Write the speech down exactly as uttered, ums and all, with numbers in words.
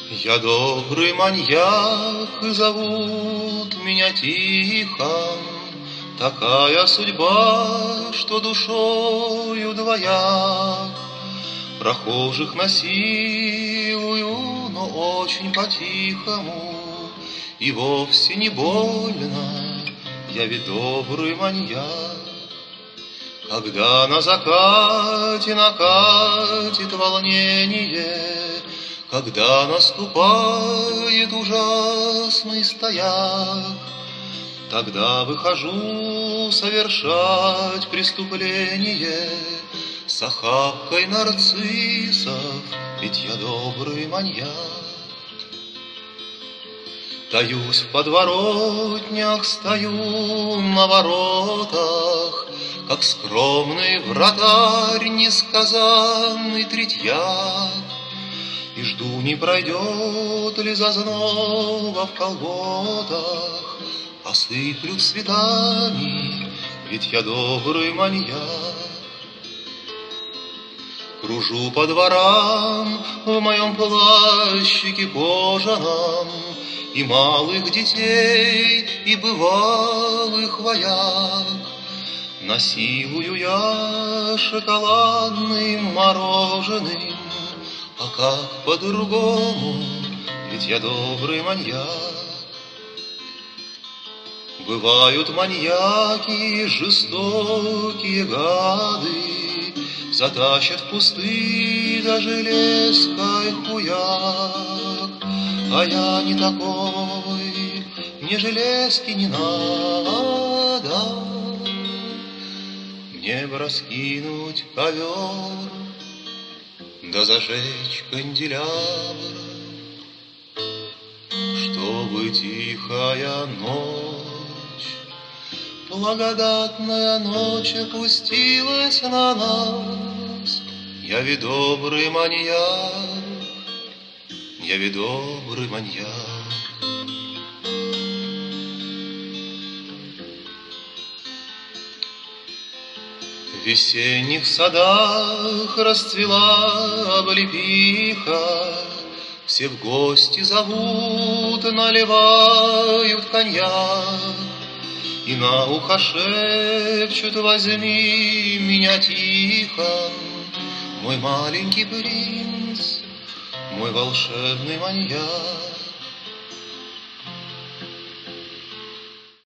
Я добрый маньяк, и зовут меня Тихон. Такая судьба, что душою двояк. Прохожих насилую, но очень по-тихому, и вовсе не больно, я ведь добрый маньяк. Когда на закате накатит волнение, когда наступает ужасный стояк, тогда выхожу совершать преступление с охапкой нарциссов, ведь я добрый маньяк. Таюсь в подворотнях, стою на воротах, как скромный вратарь, несказанный третьяк, и жду, не пройдет ли зазноба в колготах, осыплют цветами, ведь я добрый маньяк. Кружу по дворам в моем плащике кожаном, и малых детей, и бывалых вояк. Насилую я шоколадным мороженым, а как по-другому, ведь я добрый маньяк. Бывают маньяки, жестокие гады, затащат в кусты до железкой хуяк. А я не такой, мне железки не надо. Мне бы раскинуть ковер, да зажечь канделябр, чтобы тихая ночь, благодатная ночь опустилась на нас. Я ведь добрый маньяк, я ведь добрый маньяк. В весенних садах расцвела облепиха, все в гости зовут, наливают коньяк, и на ухо шепчут: возьми меня, Тихон, мой маленький принц, мой волшебный маньяк.